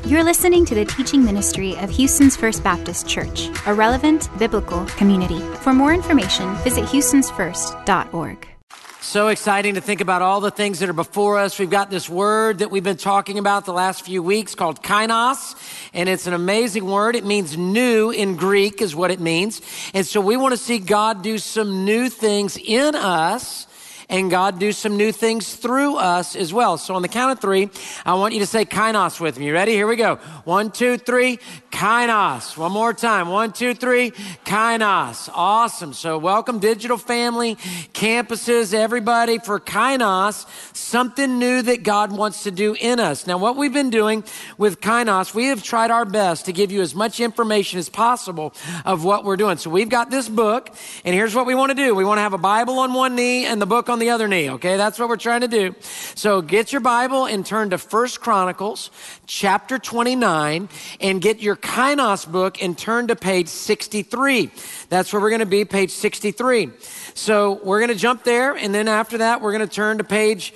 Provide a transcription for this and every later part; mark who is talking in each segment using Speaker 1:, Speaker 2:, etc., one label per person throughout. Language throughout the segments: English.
Speaker 1: You're listening to the teaching ministry of Houston's First Baptist Church, a relevant biblical community. For more information, visit houstonsfirst.org.
Speaker 2: So exciting to think about all the things that are before us. We've got this word that we've been talking about the last few weeks called kainos, and it's an amazing word. It means new in Greek is what it means. And so we want to see God do some new things in us, and God do some new things through us as well. So on the count of three, I want you to say kainos with me. You ready? Here we go. 1, 2, 3, kainos. One more time. 1, 2, 3, kainos. Awesome. So welcome digital family, campuses, everybody for kainos, something new that God wants to do in us. Now what we've been doing with kainos, we have tried our best to give you as much information as possible of what we're doing. So we've got this book, and here's what we want to do. We want to have a Bible on one knee and the book on the other knee, okay? That's what we're trying to do. So get your Bible and turn to 1 Chronicles chapter 29 and get your kainos book and turn to page 63. That's where we're going to be, page 63. So we're going to jump there, and then after that, we're going to turn to page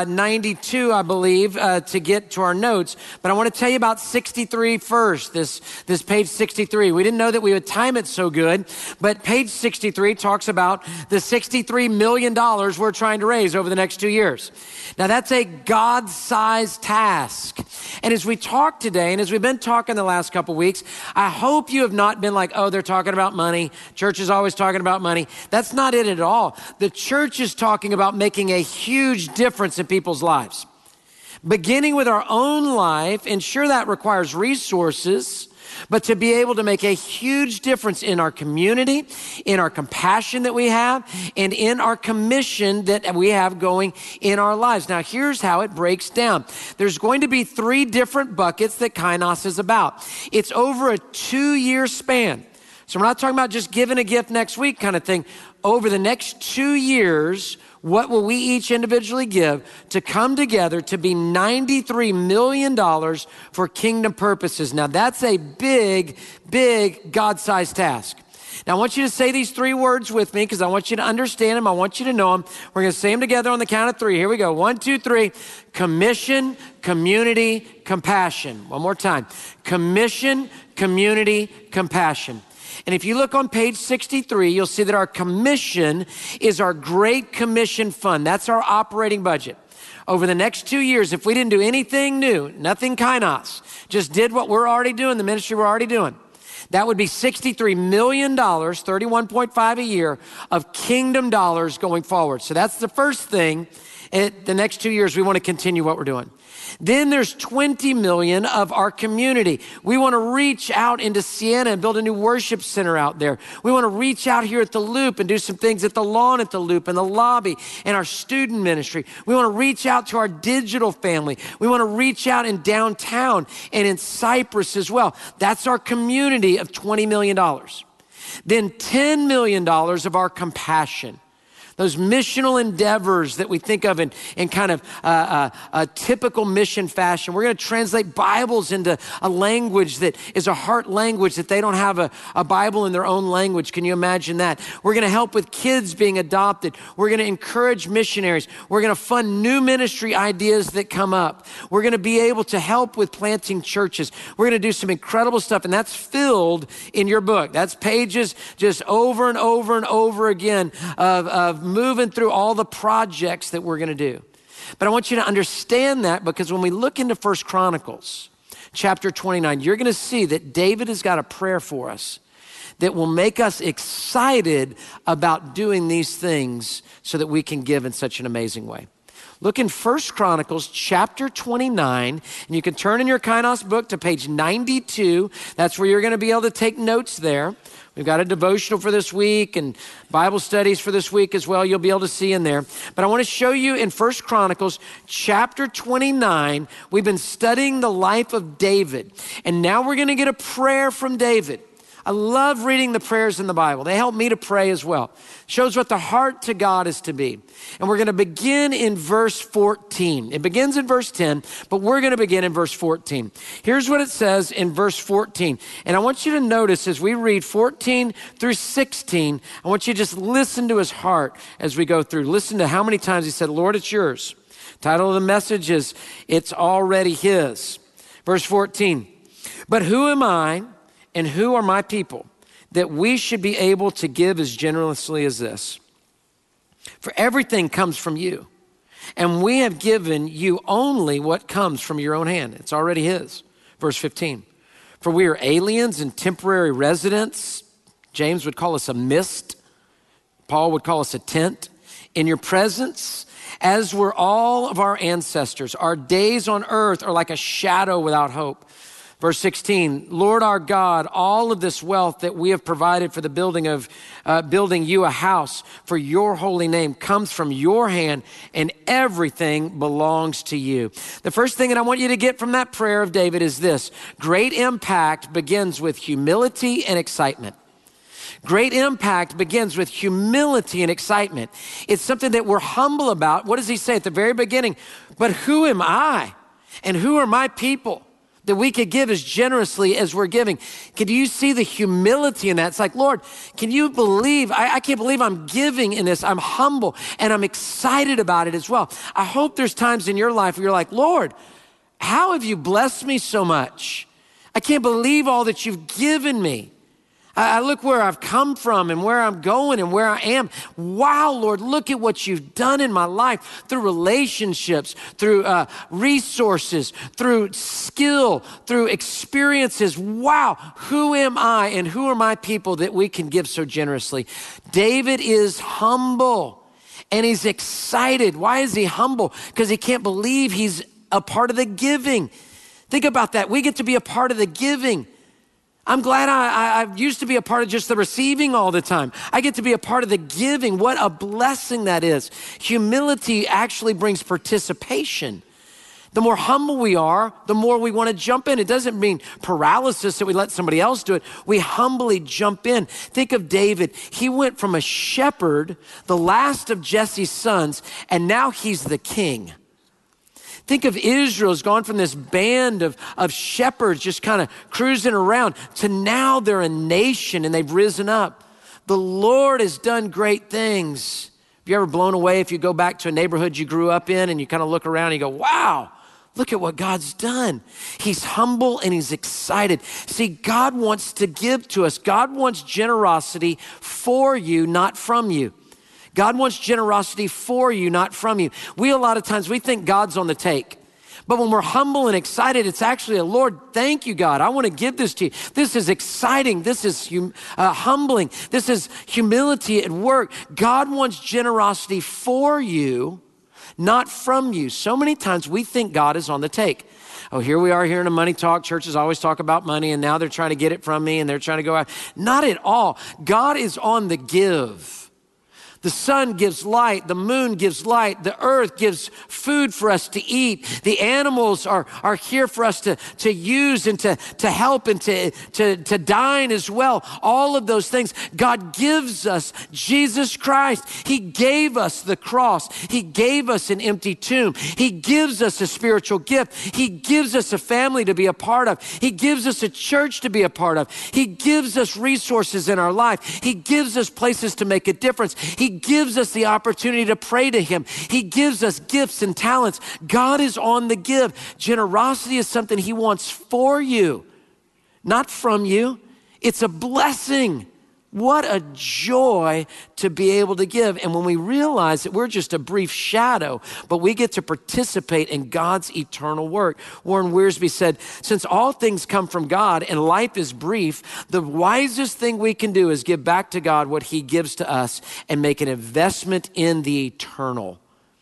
Speaker 2: 92, I believe, to get to our notes. But I want to tell you about 63 first, this page 63. We didn't know that we would time it so good, but page 63 talks about the $63 million we're trying to raise over the next 2 years. Now, that's a God-sized task. And as we talk today, and as we've been talking the last couple weeks, I hope you have not been like, oh, they're talking about money. Church is always talking about money. That's not it at all. The church is talking about making a huge difference in people's lives. Beginning with our own life, and sure that requires resources, but to be able to make a huge difference in our community, in our compassion that we have, and in our commission that we have going in our lives. Now, here's how it breaks down. There's going to be 3 different buckets that kainos is about. It's over a 2-year span. So we're not talking about just giving a gift next week kind of thing. Over the next 2 years, what will we each individually give to come together to be $93 million for kingdom purposes? Now, that's a big, big God-sized task. Now, I want you to say these 3 words with me because I want you to understand them. I want you to know them. We're going to say them together on the count of 3. Here we go. 1, 2, 3. Commission, community, compassion. One more time. Commission, community, compassion. And if you look on page 63, you'll see that our commission is our Great Commission Fund. That's our operating budget. Over the next 2 years, if we didn't do anything new, nothing kainos, just did what we're already doing, the ministry we're already doing, that would be $63 million, 31.5 a year of kingdom dollars going forward. So that's the first thing. The next 2 years, we want to continue what we're doing. Then there's 20 million of our community. We want to reach out into Sienna and build a new worship center out there. We want to reach out here at the Loop and do some things at the lawn at the Loop and the lobby and our student ministry. We want to reach out to our digital family. We want to reach out in downtown and in Cypress as well. That's our community of $20 million. Then $10 million of our compassion. Those missional endeavors that we think of in kind of a typical mission fashion. We're going to translate Bibles into a language that is a heart language that they don't have a Bible in their own language. Can you imagine that? We're going to help with kids being adopted. We're going to encourage missionaries. We're going to fund new ministry ideas that come up. We're going to be able to help with planting churches. We're going to do some incredible stuff, and that's filled in your book. That's pages just over and over and over again of moving through all the projects that we're going to do. But I want you to understand that because when we look into 1 Chronicles chapter 29, you're going to see that David has got a prayer for us that will make us excited about doing these things so that we can give in such an amazing way. Look in 1 Chronicles chapter 29, and you can turn in your kainos book to page 92. That's where you're going to be able to take notes there. We've got a devotional for this week and Bible studies for this week as well. You'll be able to see in there. But I want to show you in 1 Chronicles chapter 29, we've been studying the life of David. And now we're going to get a prayer from David. I love reading the prayers in the Bible. They help me to pray as well. Shows what the heart to God is to be. And we're going to begin in verse 14. It begins in verse 10, but we're going to begin in verse 14. Here's what it says in verse 14. And I want you to notice as we read 14 through 16, I want you to just listen to his heart as we go through. Listen to how many times he said, Lord, it's yours. Title of the message is, It's Already His. Verse 14, but who am I and who are my people that we should be able to give as generously as this? For everything comes from you, and we have given you only what comes from your own hand. It's already his. Verse 15, for we are aliens and temporary residents. James would call us a mist. Paul would call us a tent. In your presence, as were all of our ancestors, our days on earth are like a shadow without hope. Verse 16, Lord our God, all of this wealth that we have provided for the building you a house for your holy name comes from your hand, and everything belongs to you. The first thing that I want you to get from that prayer of David is this: great impact begins with humility and excitement. Great impact begins with humility and excitement. It's something that we're humble about. What does he say at the very beginning? But who am I and who are my people that we could give as generously as we're giving? Can you see the humility in that? It's like, Lord, can you believe, I can't believe I'm giving in this. I'm humble and I'm excited about it as well. I hope there's times in your life where you're like, Lord, how have you blessed me so much? I can't believe all that you've given me. I look where I've come from and where I'm going and where I am. Wow, Lord, look at what you've done in my life through relationships, through resources, through skill, through experiences. Wow, who am I and who are my people that we can give so generously? David is humble and he's excited. Why is he humble? Because he can't believe he's a part of the giving. Think about that. We get to be a part of the giving. I'm glad I used to be a part of just the receiving all the time. I get to be a part of the giving. What a blessing that is. Humility actually brings participation. The more humble we are, the more we want to jump in. It doesn't mean paralysis that we let somebody else do it. We humbly jump in. Think of David. He went from a shepherd, the last of Jesse's sons, and now he's the king. Think of Israel's gone from this band of shepherds just kind of cruising around to now they're a nation and they've risen up. The Lord has done great things. Have you ever blown away if you go back to a neighborhood you grew up in and you kind of look around and you go, wow, look at what God's done. He's humble and he's excited. See, God wants to give to us. God wants generosity for you, not from you. God wants generosity for you, not from you. A lot of times we think God's on the take. But when we're humble and excited, it's actually a Lord, thank you, God. I want to give this to you. This is exciting. This is humbling. This is humility at work. God wants generosity for you, not from you. So many times we think God is on the take. Oh, here we are here in a money talk. Churches always talk about money, and now they're trying to get it from me, and they're trying to go out. Not at all. God is on the give. The sun gives light, the moon gives light, the earth gives food for us to eat. The animals are here for us to use and to help and to dine as well. All of those things. God gives us Jesus Christ. He gave us the cross. He gave us an empty tomb. He gives us a spiritual gift. He gives us a family to be a part of. He gives us a church to be a part of. He gives us resources in our life. He gives us places to make a difference. He gives us the opportunity to pray to him. He gives us gifts and talents. God is on the give. Generosity is something he wants for you, not from you. It's a blessing. What a joy to be able to give. And when we realize that we're just a brief shadow, but we get to participate in God's eternal work. Warren Wiersbe said, since all things come from God and life is brief, the wisest thing we can do is give back to God what he gives to us and make an investment in the eternal.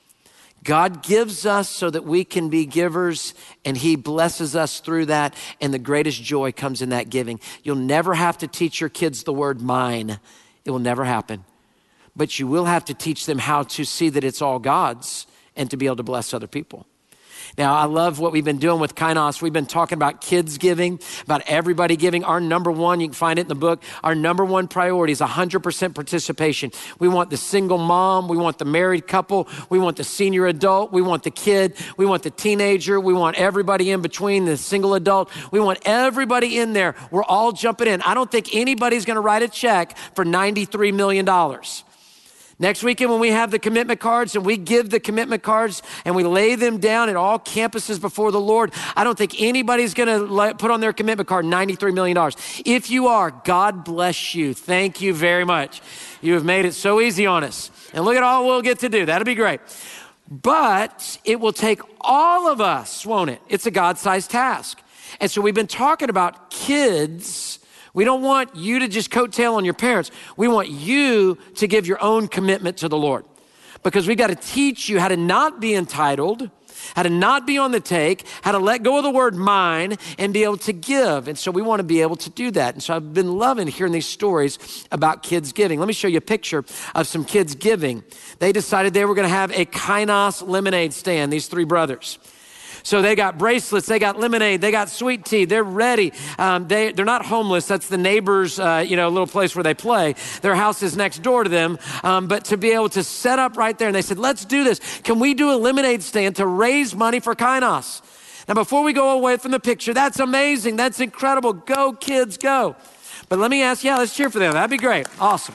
Speaker 2: God gives us so that we can be givers, and he blesses us through that, and the greatest joy comes in that giving. You'll never have to teach your kids the word mine. It will never happen. But you will have to teach them how to see that it's all God's and to be able to bless other people. Now, I love what we've been doing with Kainos. We've been talking about kids giving, about everybody giving. Our number one, you can find it in the book, our number one priority is 100% participation. We want the single mom. We want the married couple. We want the senior adult. We want the kid. We want the teenager. We want everybody in between, the single adult. We want everybody in there. We're all jumping in. I don't think anybody's going to write a check for $93 million. Next weekend when we have the commitment cards and we give the commitment cards and we lay them down at all campuses before the Lord, I don't think anybody's gonna put on their commitment card $93 million. If you are, God bless you. Thank you very much. You have made it so easy on us. And look at all we'll get to do. That'll be great. But it will take all of us, won't it? It's a God-sized task. And so we've been talking about kids. We don't want you to just coattail on your parents. We want you to give your own commitment to the Lord, because we've got to teach you how to not be entitled, how to not be on the take, how to let go of the word mine and be able to give. And so we want to be able to do that. And so I've been loving hearing these stories about kids giving. Let me show you a picture of some kids giving. They decided they were going to have a Kainos lemonade stand, these three brothers. So they got bracelets, they got lemonade, they got sweet tea, they're ready. They're not homeless. That's the neighbor's, little place where they play. Their house is next door to them. But to be able to set up right there, and they said, let's do this. Can we do a lemonade stand to raise money for Kainos? Now, before we go away from the picture, that's amazing. That's incredible. Go, kids, go. But let me ask, let's cheer for them. That'd be great. Awesome.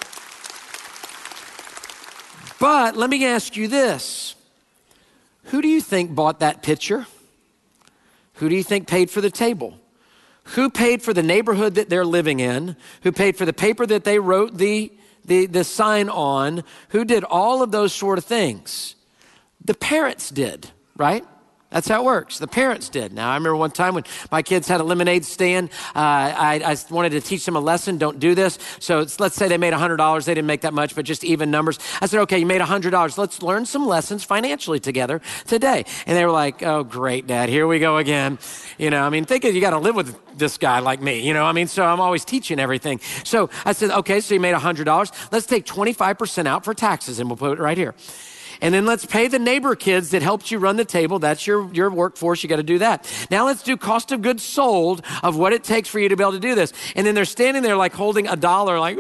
Speaker 2: But let me ask you this. Who do you think bought that picture? Who do you think paid for the table? Who paid for the neighborhood that they're living in? Who paid for the paper that they wrote the sign on? Who did all of those sort of things? The parents did, right? That's how it works. The parents did. Now, I remember one time when my kids had a lemonade stand, I wanted to teach them a lesson. Don't do this. So let's say they made $100. They didn't make that much, but just even numbers. I said, okay, you made $100. Let's learn some lessons financially together today. And they were like, oh, great, Dad. Here we go again. Think you got to live with this guy like me. So I'm always teaching everything. So I said, okay, so you made $100. Let's take 25% out for taxes, and we'll put it right here. And then let's pay the neighbor kids that helped you run the table. That's your workforce. You got to do that. Now let's do cost of goods sold of what it takes for you to be able to do this. And then they're standing there like holding $1, like,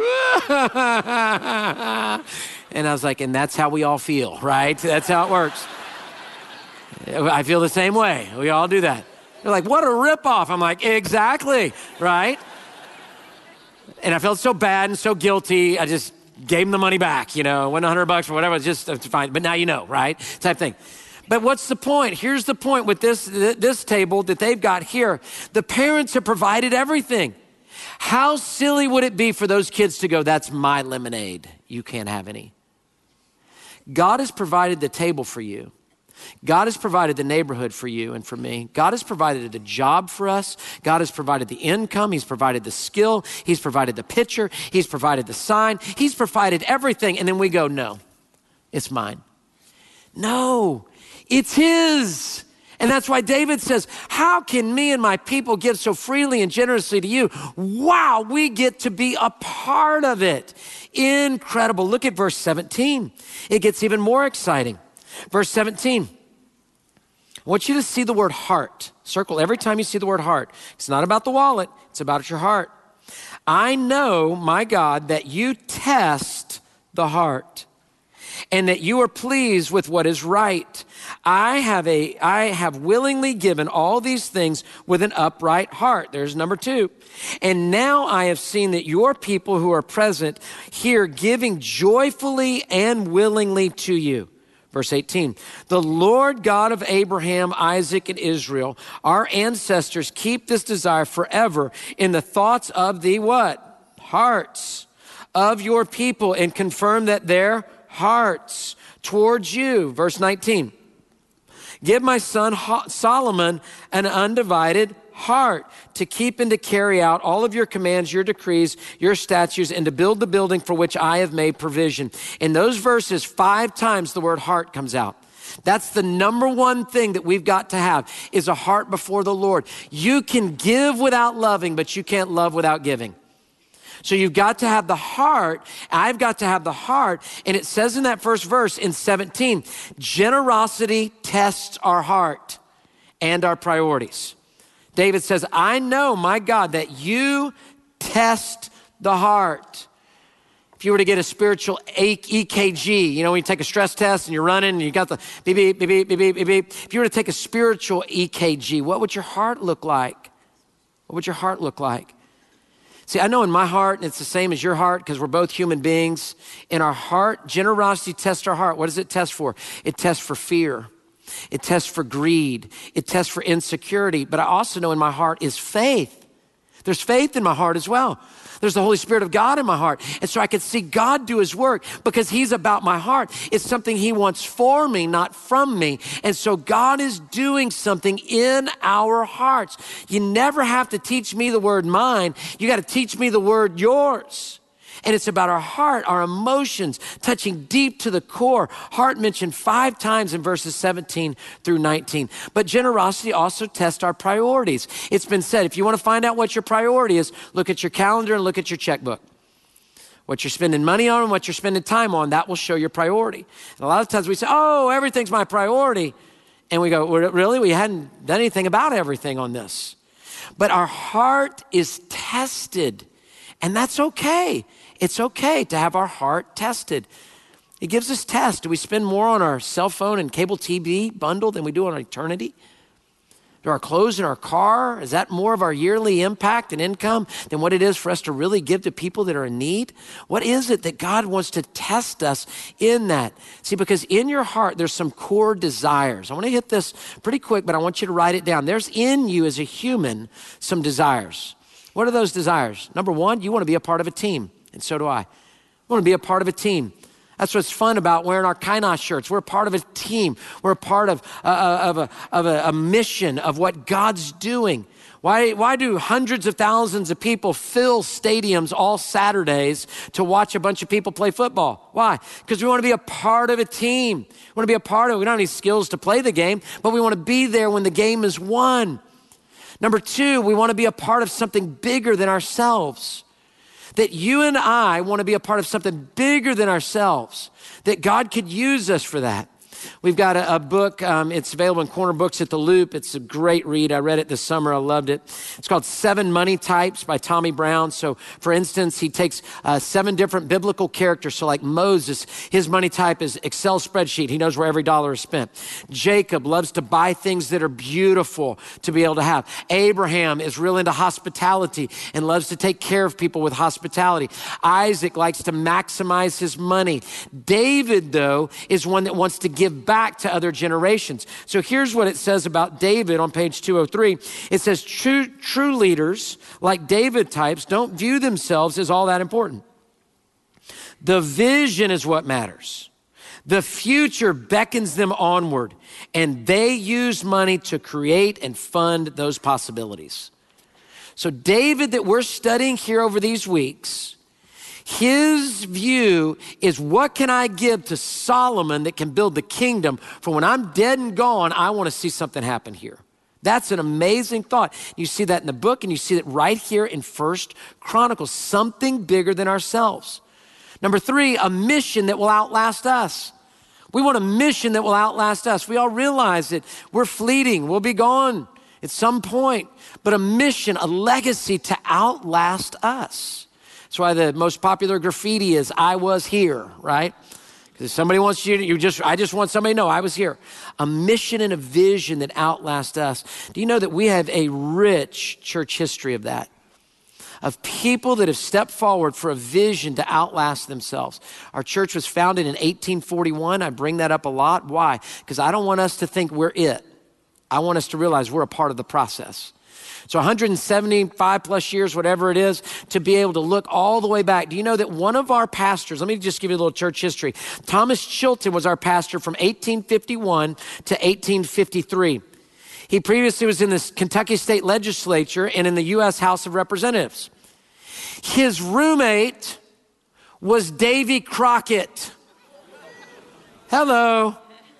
Speaker 2: and I was like, and that's how we all feel, right? That's how it works. I feel the same way. We all do that. They're like, what a ripoff. I'm like, exactly, right? And I felt so bad and so guilty. I just gave them the money back, went $100 or whatever, just fine. But now right? Type thing. But what's the point? Here's the point with this table that they've got here. The parents have provided everything. How silly would it be for those kids to go, that's my lemonade. You can't have any. God has provided the table for you. God has provided the neighborhood for you and for me. God has provided the job for us. God has provided the income. He's provided the skill. He's provided the picture. He's provided the sign. He's provided everything. And then we go, no, it's mine. No, it's his. And that's why David says, how can me and my people give so freely and generously to you? Wow, we get to be a part of it. Incredible. Look at verse 17. It gets even more exciting. Verse 17, I want you to see the word heart. Circle every time you see the word heart. It's not about the wallet. It's about your heart. I know, my God, that you test the heart and that you are pleased with what is right. I have willingly given all these things with an upright heart. There's number 2. And now I have seen that your people who are present here giving joyfully and willingly to you. Verse 18, the Lord God of Abraham, Isaac, and Israel, our ancestors, keep this desire forever in the thoughts of the what? Hearts of your people, and confirm that their hearts towards you. Verse 19, give my son Solomon an undivided heart to keep and to carry out all of your commands, your decrees, your statutes, and to build the building for which I have made provision. In those verses, 5 times the word heart comes out. That's the number one thing that we've got to have, is a heart before the Lord. You can give without loving, but you can't love without giving. So you've got to have the heart. I've got to have the heart. And it says in that first verse in 17, generosity tests our heart and our priorities. David says, I know, my God, that you test the heart. If you were to get a spiritual EKG, when you take a stress test and you're running and you got the beep, beep, beep, beep, beep, beep, beep. If you were to take a spiritual EKG, what would your heart look like? What would your heart look like? See, I know in my heart, and it's the same as your heart because we're both human beings, in our heart, generosity tests our heart. What does it test for? It tests for fear. It tests for greed. It tests for insecurity. But I also know in my heart is faith. There's faith in my heart as well. There's the Holy Spirit of God in my heart. And so I can see God do his work because he's about my heart. It's something he wants for me, not from me. And so God is doing something in our hearts. You never have to teach me the word mine. You got to teach me the word yours. And it's about our heart, our emotions, touching deep to the core. Heart mentioned 5 times in verses 17 through 19. But generosity also tests our priorities. It's been said, if you want to find out what your priority is, look at your calendar and look at your checkbook. What you're spending money on and what you're spending time on, that will show your priority. And a lot of times we say, oh, everything's my priority. And we go, well, really? We hadn't done anything about everything on this. But our heart is tested, and that's okay. It's okay to have our heart tested. It gives us tests. Do we spend more on our cell phone and cable TV bundle than we do on eternity? Do our clothes in our car, is that more of our yearly impact and income than what it is for us to really give to people that are in need? What is it that God wants to test us in that? See, because in your heart, there's some core desires. I want to hit this pretty quick, but I want you to write it down. There's in you as a human some desires. What are those desires? Number one, you want to be a part of a team. And so do I. I want to be a part of a team. That's what's fun about wearing our Kainos shirts. We're a part of a team. We're a part of a mission of what God's doing. Why do hundreds of thousands of people fill stadiums all Saturdays to watch a bunch of people play football? Why? Because we want to be a part of a team. We want to be a part of it. We don't have any skills to play the game, but we want to be there when the game is won. Number 2, we want to be a part of something bigger than ourselves. That you and I want to be a part of something bigger than ourselves, that God could use us for that. We've got a book. It's available in Corner Books at the Loop. It's a great read. I read it this summer. I loved it. It's called 7 Money Types by Tommy Brown. So, for instance, he takes 7 different biblical characters. So like Moses, his money type is Excel spreadsheet. He knows where every dollar is spent. Jacob loves to buy things that are beautiful to be able to have. Abraham is real into hospitality and loves to take care of people with hospitality. Isaac likes to maximize his money. David, though, is one that wants to give back to other generations. So here's what it says about David on page 203. It says, true leaders, like David types, don't view themselves as all that important. The vision is what matters. The future beckons them onward, and they use money to create and fund those possibilities. So David that we're studying here over these weeks, his view is, what can I give to Solomon that can build the kingdom for when I'm dead and gone? I want to see something happen here. That's an amazing thought. You see that in the book, and you see it right here in 1 Chronicles, something bigger than ourselves. Number 3, a mission that will outlast us. We want a mission that will outlast us. We all realize that we're fleeting. We'll be gone at some point, but a mission, a legacy to outlast us. That's why the most popular graffiti is, I was here, right? Because somebody wants you to, I just want somebody to know I was here. A mission and a vision that outlast us. Do you know that we have a rich church history of that? Of people that have stepped forward for a vision to outlast themselves. Our church was founded in 1841. I bring that up a lot. Why? Because I don't want us to think we're it. I want us to realize we're a part of the process. So 175 plus years, whatever it is, to be able to look all the way back. Do you know that one of our pastors, let me just give you a little church history. Thomas Chilton was our pastor from 1851 to 1853. He previously was in the Kentucky State Legislature and in the U.S. House of Representatives. His roommate was Davy Crockett. Hello.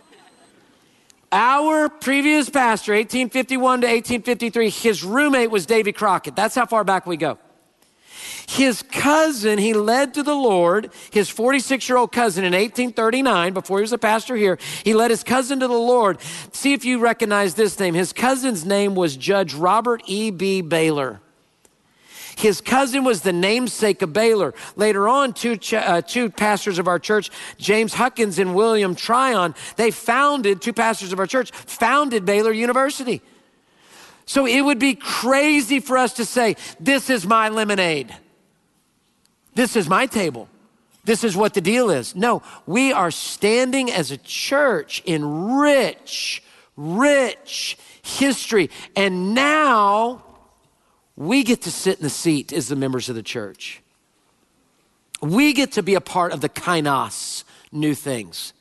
Speaker 2: Our previous pastor, 1851 to 1853, his roommate was Davy Crockett. That's how far back we go. His cousin, he led to the Lord, his 46-year-old cousin in 1839, before he was a pastor here, he led his cousin to the Lord. See if you recognize this name. His cousin's name was Judge Robert E.B. Baylor. His cousin was the namesake of Baylor. Later on, two pastors of our church, James Huckins and William Tryon, two pastors of our church, founded Baylor University. So it would be crazy for us to say, this is my lemonade. This is my table. This is what the deal is. No, we are standing as a church in rich history. And now we get to sit in the seat as the members of the church. We get to be a part of the kainos, new things.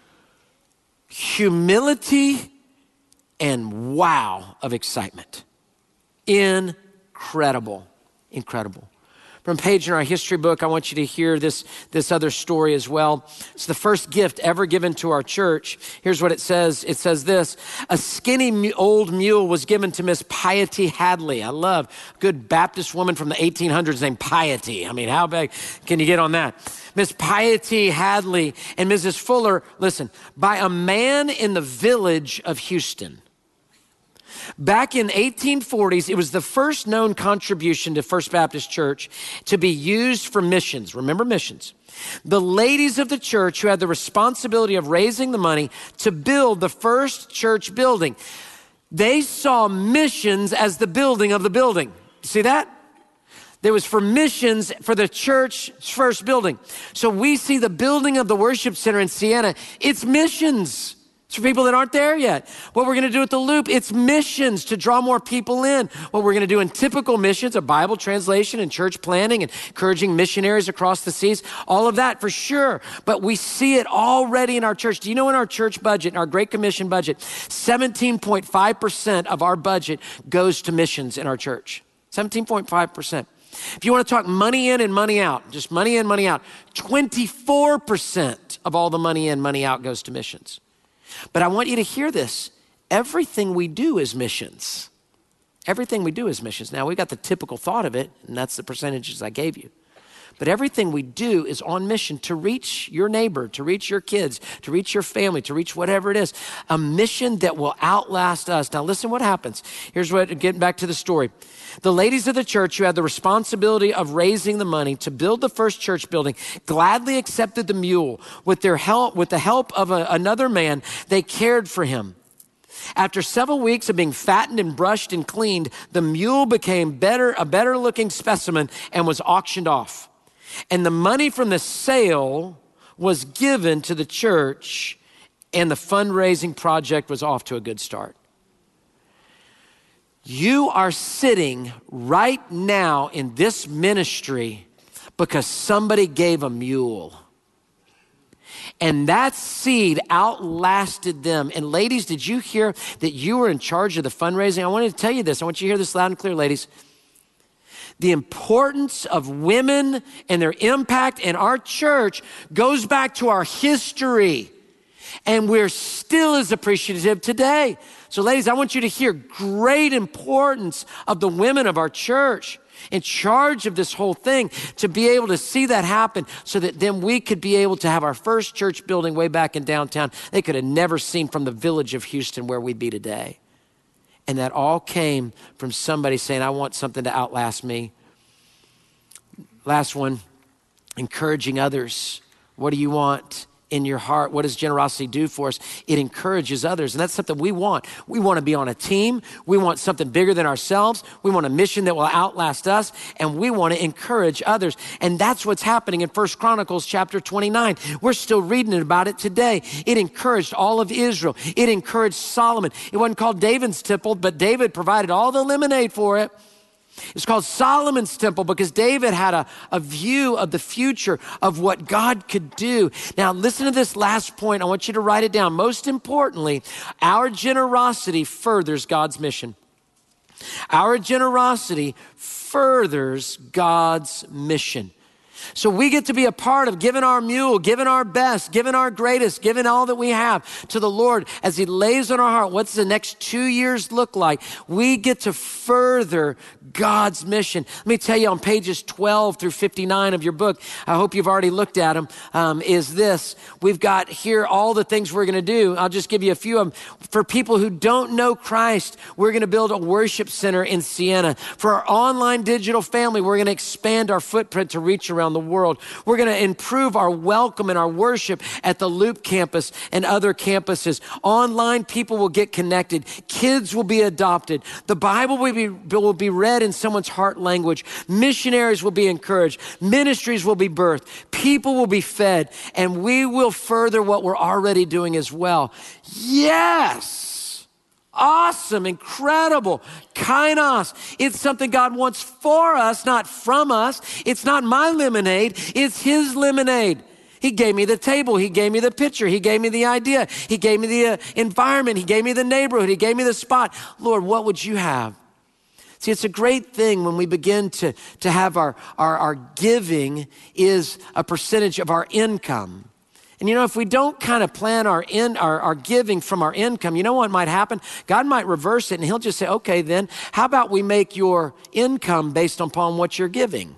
Speaker 2: Humility and wow of excitement. Incredible. From a page in our history book, I want you to hear this other story as well. It's the first gift ever given to our church. Here's what it says. It says this: a skinny old mule was given to Miss Piety Hadley. I love a good Baptist woman from the 1800s named Piety. I mean, how big can you get on that? Miss Piety Hadley and Mrs. Fuller, listen, by a man in the village of Houston. Back in 1840s, it was the first known contribution to First Baptist Church to be used for missions. Remember missions. The ladies of the church who had the responsibility of raising the money to build the first church building, they saw missions as the building of the building. See that? There was for missions for the church's first building. So we see the building of the worship center in Siena. It's missions. It's for people that aren't there yet. What we're going to do at the Loop, it's missions to draw more people in. What we're going to do in typical missions, a Bible translation and church planning and encouraging missionaries across the seas, all of that for sure. But we see it already in our church. Do you know in our church budget, in our Great Commission budget, 17.5% of our budget goes to missions in our church. 17.5%. If you want to talk money in and money out, just money in, money out, 24% of all the money in, money out goes to missions. But I want you to hear this. Everything we do is missions. Everything we do is missions. Now, we got the typical thought of it, and that's the percentages I gave you. But everything we do is on mission to reach your neighbor, to reach your kids, to reach your family, to reach whatever it is. A mission that will outlast us. Now, listen what happens. Here's what, getting back to the story. The ladies of the church who had the responsibility of raising the money to build the first church building gladly accepted the mule. With the help of another man, they cared for him. After several weeks of being fattened and brushed and cleaned, the mule became a better looking specimen and was auctioned off. And the money from the sale was given to the church, and the fundraising project was off to a good start. You are sitting right now in this ministry because somebody gave a mule. And that seed outlasted them. And ladies, did you hear that you were in charge of the fundraising? I wanted to tell you this. I want you to hear this loud and clear, ladies. The importance of women and their impact in our church goes back to our history. And we're still as appreciative today. So ladies, I want you to hear great importance of the women of our church in charge of this whole thing, to be able to see that happen so that then we could be able to have our first church building way back in downtown. They could have never seen from the village of Houston where we'd be today. And that all came from somebody saying, I want something to outlast me. Last one, encouraging others. What do you want in your heart? What does generosity do for us? It encourages others, and that's something we want. We want to be on a team. We want something bigger than ourselves. We want a mission that will outlast us, and we want to encourage others. And that's what's happening in 1 Chronicles chapter 29. We're still reading about it today. It encouraged all of Israel. It encouraged Solomon. It wasn't called David's temple, but David provided all the lemonade for it. It's called Solomon's temple because David had a view of the future of what God could do. Now, listen to this last point. I want you to write it down. Most importantly, our generosity furthers God's mission. Our generosity furthers God's mission. So we get to be a part of giving our mule, giving our best, giving our greatest, giving all that we have to the Lord as he lays on our heart. What's the next 2 years look like? We get to further God's mission. Let me tell you on pages 12 through 59 of your book, I hope you've already looked at them, is this. We've got here all the things we're going to do. I'll just give you a few of them. For people who don't know Christ, we're going to build a worship center in Siena. For our online digital family, we're going to expand our footprint to reach around around the world. We're going to improve our welcome and our worship at the Loop campus and other campuses. Online, people will get connected. Kids will be adopted. The Bible will be read in someone's heart language. Missionaries will be encouraged. Ministries will be birthed. People will be fed. And we will further what we're already doing as well. Yes! Awesome, incredible, kainos. It's something God wants for us, not from us. It's not my lemonade, it's his lemonade. He gave me the table, he gave me the picture, he gave me the idea, he gave me the environment, he gave me the neighborhood, he gave me the spot. Lord, what would you have? See, it's a great thing when we begin to have our giving is a percentage of our income. And if we don't kind of plan our giving from our income, you know what might happen? God might reverse it and he'll just say, okay, then how about we make your income based upon what you're giving?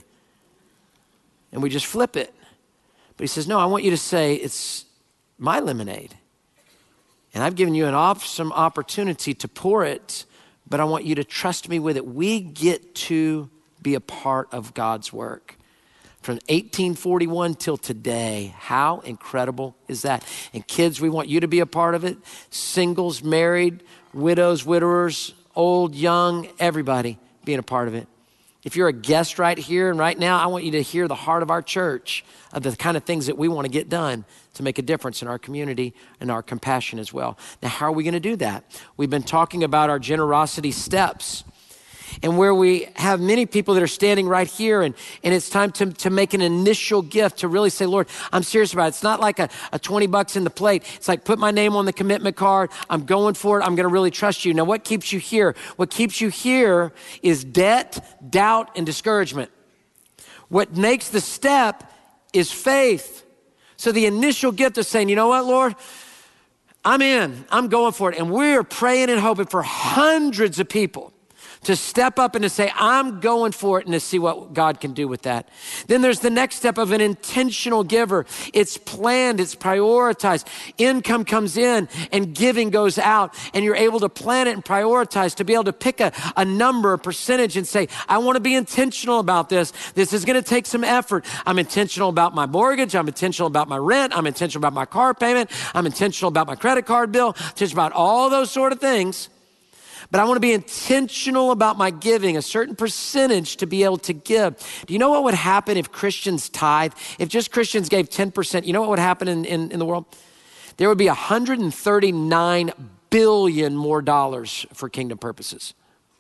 Speaker 2: And we just flip it. But he says, no, I want you to say it's my lemonade. And I've given you an awesome opportunity to pour it, but I want you to trust me with it. We get to be a part of God's work. From 1841 till today. How incredible is that? And kids, we want you to be a part of it. Singles, married, widows, widowers, old, young, everybody being a part of it. If you're a guest right here and right now, I want you to hear the heart of our church, of the kind of things that we want to get done to make a difference in our community and our compassion as well. Now, how are we going to do that? We've been talking about our generosity steps. And where we have many people that are standing right here and it's time to make an initial gift, to really say, Lord, I'm serious about it. It's not like a $20 in the plate. It's like, put my name on the commitment card. I'm going for it. I'm going to really trust you. Now, what keeps you here? What keeps you here is debt, doubt, and discouragement. What makes the step is faith. So the initial gift is saying, you know what, Lord? I'm in. I'm going for it. And we're praying and hoping for hundreds of people to step up and to say, I'm going for it, and to see what God can do with that. Then there's the next step of an intentional giver. It's planned, it's prioritized. Income comes in and giving goes out, and you're able to plan it and prioritize, to be able to pick a number, a percentage, and say, I want to be intentional about this. This is going to take some effort. I'm intentional about my mortgage. I'm intentional about my rent. I'm intentional about my car payment. I'm intentional about my credit card bill. Intentional about all those sort of things. But I want to be intentional about my giving, a certain percentage to be able to give. Do you know what would happen if Christians tithe? If just Christians gave 10%, you know what would happen in the world? There would be $139 billion more dollars for kingdom purposes.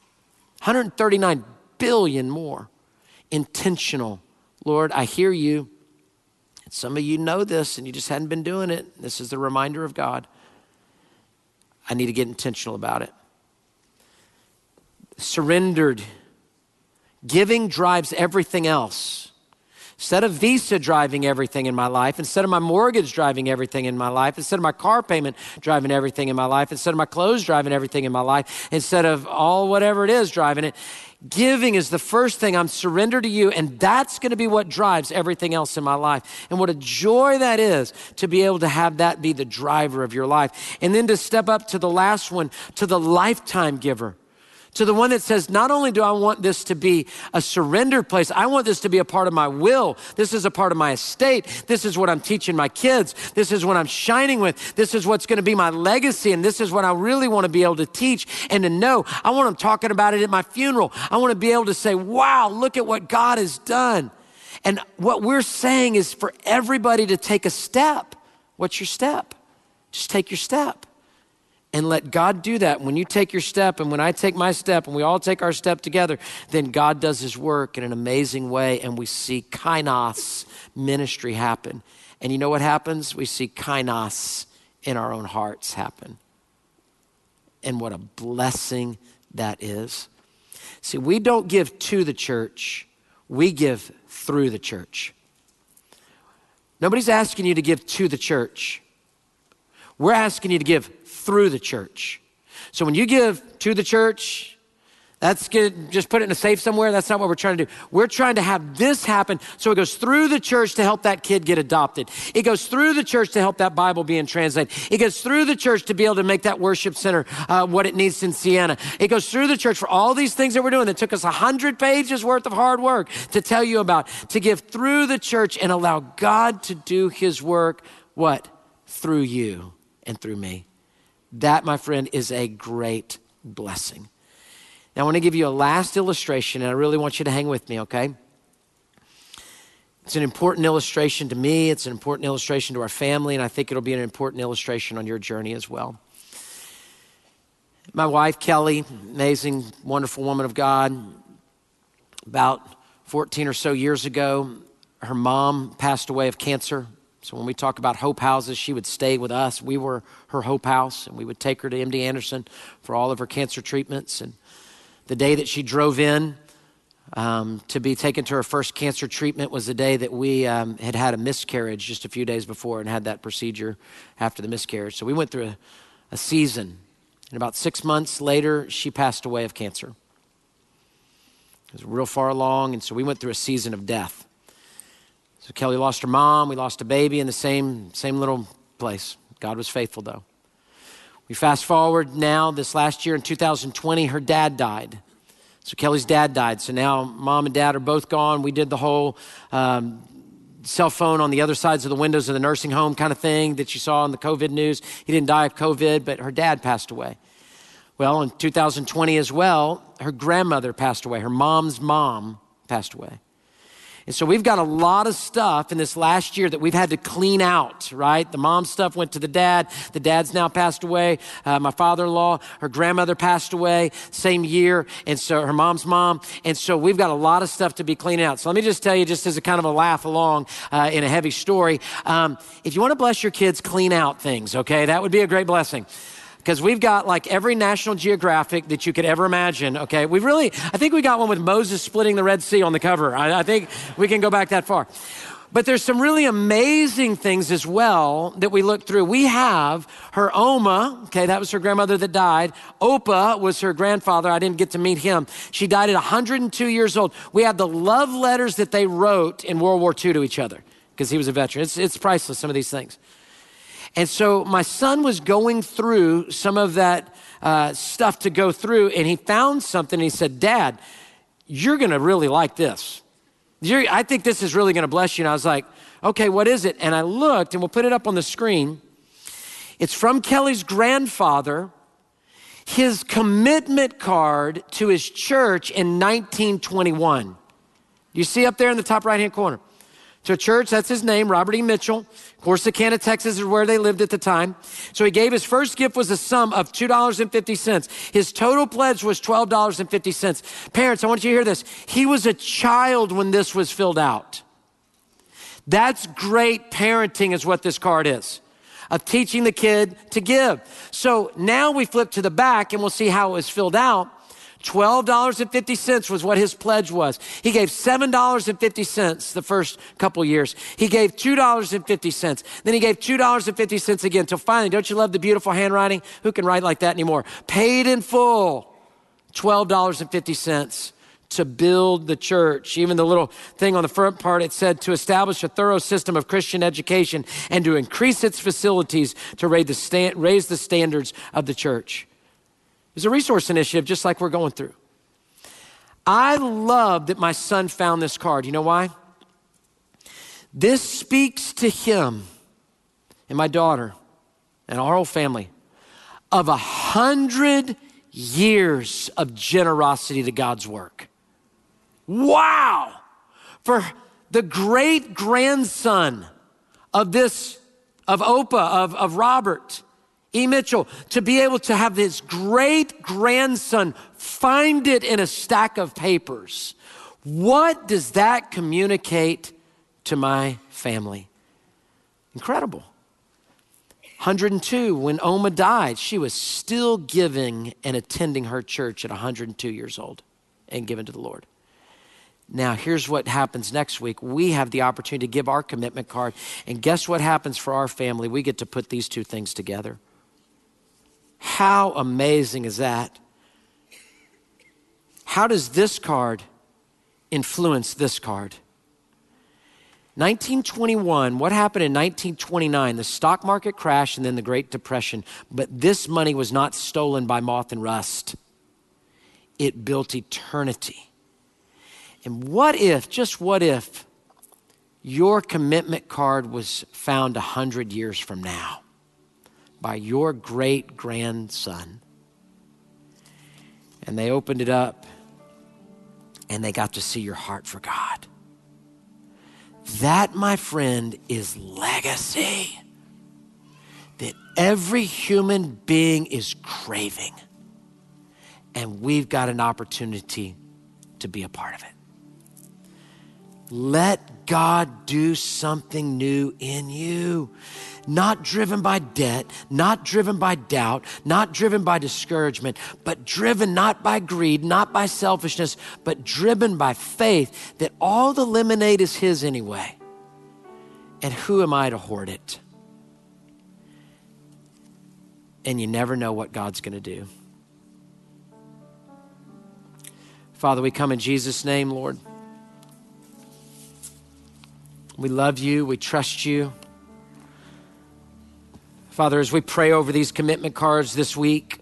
Speaker 2: 139 billion more. Intentional. Lord, I hear you. And some of you know this and you just hadn't been doing it. This is the reminder of God. I need to get intentional about it. Surrendered. Giving drives everything else. Instead of Visa driving everything in my life, instead of my mortgage driving everything in my life, instead of my car payment driving everything in my life, instead of my clothes driving everything in my life, instead of all whatever it is driving it, giving is the first thing. I'm surrendered to you, and that's going to be what drives everything else in my life. And what a joy that is to be able to have that be the driver of your life. And then to step up to the last one, to the lifetime giver. To the one that says, not only do I want this to be a surrendered place, I want this to be a part of my will. This is a part of my estate. This is what I'm teaching my kids. This is what I'm shining with. This is what's going to be my legacy. And this is what I really want to be able to teach and to know. I want them talking about it at my funeral. I want to be able to say, wow, look at what God has done. And what we're saying is for everybody to take a step. What's your step? Just take your step. And let God do that. When you take your step and when I take my step and we all take our step together, then God does his work in an amazing way and we see kainos ministry happen. And you know what happens? We see kainos in our own hearts happen. And what a blessing that is. See, we don't give to the church, we give through the church. Nobody's asking you to give to the church. We're asking you to give through the church. So when you give to the church, That's good. Just put it in a safe somewhere. That's not what we're trying to do. We're trying to have this happen. So it goes through the church to help that kid get adopted. It goes through the church to help that Bible being translated. It goes through the church to be able to make that worship center what it needs in Sienna. It goes through the church for all these things that we're doing that took us 100 pages worth of hard work to tell you about, to give through the church and allow God to do his work, what? Through you and through me. That, my friend, is a great blessing. Now, I want to give you a last illustration, and I really want you to hang with me, okay? It's an important illustration to me. It's an important illustration to our family, and I think it'll be an important illustration on your journey as well. My wife, Kelly, amazing, wonderful woman of God, about 14 or so years ago, her mom passed away of cancer. So when we talk about Hope Houses, she would stay with us. We were her Hope House, and we would take her to MD Anderson for all of her cancer treatments. And the day that she drove in to be taken to her first cancer treatment was the day that we had a miscarriage just a few days before and had that procedure after the miscarriage. So we went through a season. And about 6 months later, she passed away of cancer. It was real far along, and so we went through a season of death. So Kelly lost her mom. We lost a baby in the same little place. God was faithful, though. We fast forward now, this last year in 2020, her dad died. So Kelly's dad died. So now mom and dad are both gone. We did the whole cell phone on the other sides of the windows of the nursing home kind of thing that you saw in the COVID news. He didn't die of COVID, but her dad passed away. Well, in 2020 as well, her grandmother passed away. Her mom's mom passed away. And so we've got a lot of stuff in this last year that we've had to clean out, right? The mom stuff went to the dad. The dad's now passed away. My father-in-law, her grandmother passed away same year. And so her mom's mom. And so we've got a lot of stuff to be cleaning out. So let me just tell you, just as a kind of a laugh along in a heavy story, if you want to bless your kids, clean out things, okay? That would be a great blessing. Because we've got like every National Geographic that you could ever imagine, okay? I think we got one with Moses splitting the Red Sea on the cover. I think we can go back that far. But there's some really amazing things as well that we looked through. We have her Oma, okay, that was her grandmother that died. Opa was her grandfather. I didn't get to meet him. She died at 102 years old. We have the love letters that they wrote in World War II to each other because he was a veteran. It's priceless, some of these things. And so my son was going through some of that stuff to go through, and he found something, and he said, Dad, you're going to really like this. I think this is really going to bless you. And I was like, okay, what is it? And I looked, and we'll put it up on the screen. It's from Kelly's grandfather, his commitment card to his church in 1921. You see up there in the top right-hand corner? To a church, that's his name, Robert E. Mitchell. Corsicana, Texas is where they lived at the time. So he gave his first gift was a sum of $2.50. His total pledge was $12.50. Parents, I want you to hear this. He was a child when this was filled out. That's great parenting is what this card is, of teaching the kid to give. So now we flip to the back and we'll see how it was filled out. $12.50 was what his pledge was. He gave $7.50 the first couple years. He gave $2.50. Then he gave $2.50 again. Till finally, don't you love the beautiful handwriting? Who can write like that anymore? Paid in full, $12.50 to build the church. Even the little thing on the front part, it said to establish a thorough system of Christian education and to increase its facilities to raise the standards of the church. It's a resource initiative just like we're going through. I love that my son found this card. You know why? This speaks to him and my daughter and our whole family of 100 years of generosity to God's work. Wow! For the great grandson of Opa, of Robert E. Mitchell, to be able to have his great grandson find it in a stack of papers. What does that communicate to my family? Incredible. 102, when Oma died, she was still giving and attending her church at 102 years old and giving to the Lord. Now, here's what happens next week. We have the opportunity to give our commitment card. And guess what happens for our family? We get to put these two things together. How amazing is that? how does this card influence this card? 1921, what happened in 1929? The stock market crashed and then the Great Depression. But this money was not stolen by moth and rust. It built eternity. And what if, just what if, your commitment card was found 100 years from now by your great-grandson? And they opened it up and they got to see your heart for God. That, my friend, is legacy that every human being is craving. And we've got an opportunity to be a part of it. Let God do something new in you. Not driven by debt, not driven by doubt, not driven by discouragement, but driven not by greed, not by selfishness, but driven by faith that all the lemonade is His anyway. And who am I to hoard it? And you never know what God's going to do. Father, we come in Jesus' name, Lord. We love you. We trust you. Father, as we pray over these commitment cards this week,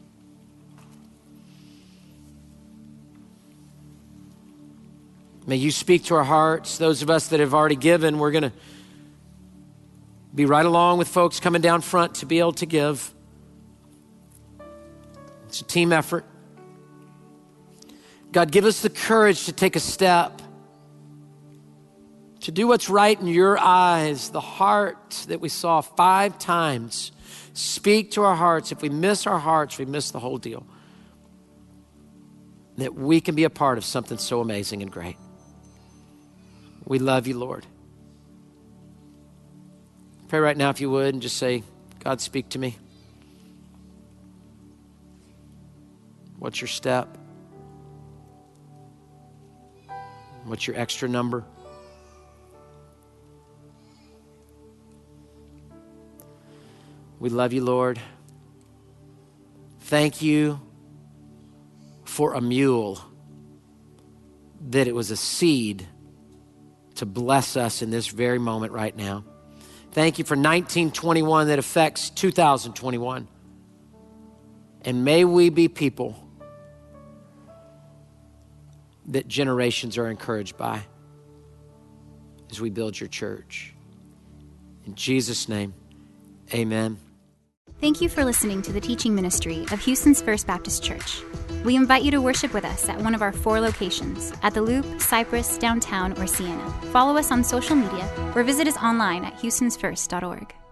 Speaker 2: may you speak to our hearts. Those of us that have already given, we're going to be right along with folks coming down front to be able to give. It's a team effort. God, give us the courage to take a step, to do what's right in your eyes. The heart that we saw 5 times. Speak to our hearts. If we miss our hearts, we miss the whole deal. That we can be a part of something so amazing and great. We love you, Lord. Pray right now if you would and just say, God, speak to me. What's your step? What's your extra number? We love you, Lord. Thank you for a mule, that it was a seed to bless us in this very moment right now. Thank you for 1921 that affects 2021. And may we be people that generations are encouraged by as we build your church. In Jesus' name, amen.
Speaker 1: Thank you for listening to the teaching ministry of Houston's First Baptist Church. We invite you to worship with us at one of our 4 locations, at The Loop, Cypress, Downtown, or Sienna. Follow us on social media or visit us online at houstonsfirst.org.